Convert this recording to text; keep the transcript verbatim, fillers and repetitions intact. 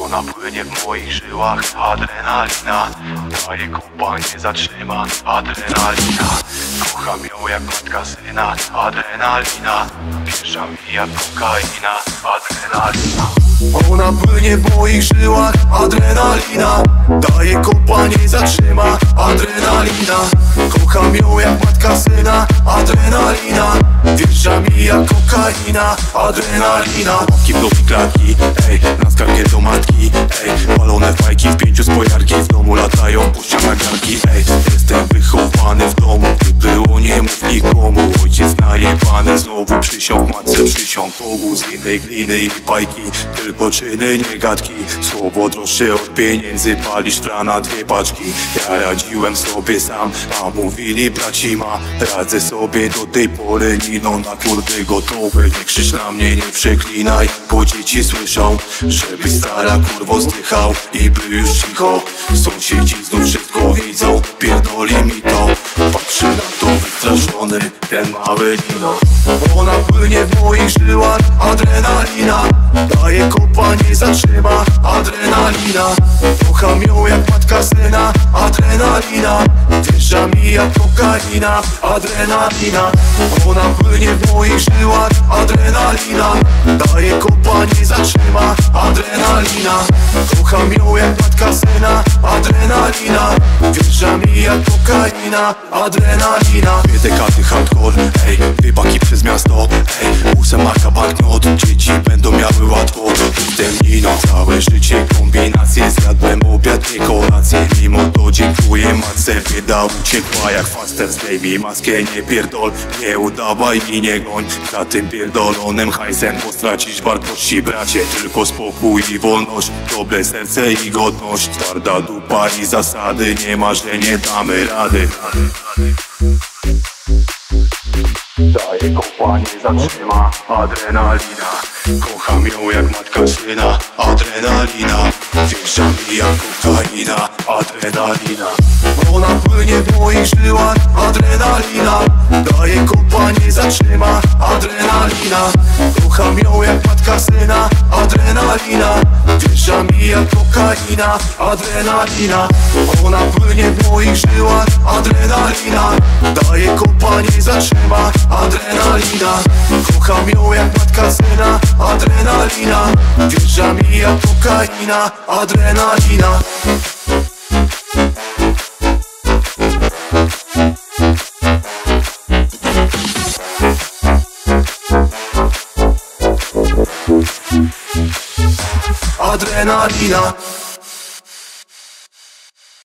Ona płynie w moich żyłach, adrenalina. Daje kupa, nie zatrzyma, adrenalina. Kocham ją jak matka syna, adrenalina. Pierwsza mi jak kokaina, adrenalina. Ona płynie w moich żyłach, adrenalina. Daje kupa, nie zatrzyma, adrenalina. Kocham ją jak matka syna, adrenalina. Wjeżdża mi jak kokaina, adrenalina. Łapki w dobi klatki, ej, na skargę do matki, ej. Palone fajki w pięciu spojarki, w domu latają, puszczam na garki, ej. Jestem wychowany w domu, by było nie mów nikomu. Ojciec najebany, znowu przysiąg matce, przysiąg Bogu. Z innej gliny i bajki, tylko czyny, nie gadki. Słowo droższe od pieniędzy, palisz frana dwie paczki. Ja radziłem sobie sam, a mówili braci ma. Radzę sobie do tej pory, Nino na kurwy gotowe. Nie krzycz na mnie, nie przeklinaj, bo dzieci słyszą, żebyś stara kurwo zdychał i by już cicho. Sąsiedzi znów wszystko widzą, pierdoli mi to. Patrzę na to wystraszony, ten mały Nino. Ona płynie w moich żyłach, adrenalina. Daje kopa, nie zatrzyma, adrenalina. Kocham ją jak matka syna, adrenalina. Wjeżdża mi jak kokaina, adrenalina. Ona płynie w moich żyłach, adrenalina. Daje kopa, nie zatrzyma, adrenalina. Kocham ją jak matka syna, adrenalina. Wjeżdża mi jak kokaina, adrenalina. Dwie dekady hardcore, ej, dwie paki przez miasto, ej. Ósem marka banknot, dzieci będą miały łatwo. Jestem Nino, całe życie kombinacje. Zjadłem obiad, nie kolację. Mimo to dziękuję matce, bieda uciekła jak faster z baby. Maskę nie pierdol, nie udawaj i nie goń za tym pierdolonym hajsem, bo stracisz wartości, bracie. Tylko spokój i wolność, dobre serce i godność. Twarda dupa i zasady, nie ma, że nie damy rady. Daje kopa, nie zatrzyma, adrenalina. Kocham ją jak matka syna, adrenalina. Wjeżdża mi jak kokaina, adrenalina. Ona płynie w moich żyłach, adrenalina. Daje kopa, nie zatrzyma, adrenalina. Kocham ją jak matka syna, adrenalina. Wjeżdża mi jak kokaina, adrenalina. Ona płynie w moich żyłach, adrenalina. Daje kopa, nie zatrzyma, adrenalina. Kocham ją jak matka syna, adrenalina. Wjeżdża mi jak kokaina, adrenalina. Adrenalina.